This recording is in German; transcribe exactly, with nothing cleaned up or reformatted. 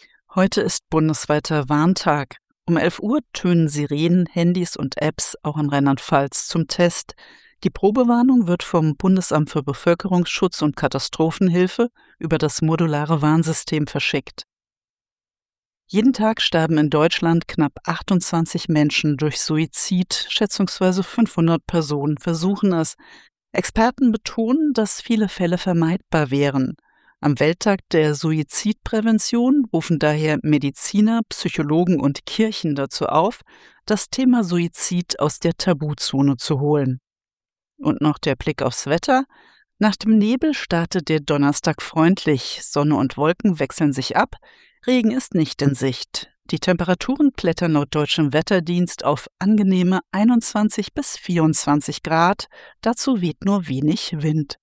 Heute ist bundesweiter Warntag. Um elf Uhr tönen Sirenen, Handys und Apps auch in Rheinland-Pfalz zum Test. Die Probewarnung wird vom Bundesamt für Bevölkerungsschutz und Katastrophenhilfe über das modulare Warnsystem verschickt. Jeden Tag sterben in Deutschland knapp achtundzwanzig Menschen durch Suizid, schätzungsweise fünfhundert Personen versuchen es. Experten betonen, dass viele Fälle vermeidbar wären. Am Welttag der Suizidprävention rufen daher Mediziner, Psychologen und Kirchen dazu auf, das Thema Suizid aus der Tabuzone zu holen. Und noch der Blick aufs Wetter. Nach dem Nebel startet der Donnerstag freundlich. Sonne und Wolken wechseln sich ab. Regen ist nicht in Sicht. Die Temperaturen klettern laut deutschem Wetterdienst auf angenehme einundzwanzig bis vierundzwanzig Grad. Dazu weht nur wenig Wind.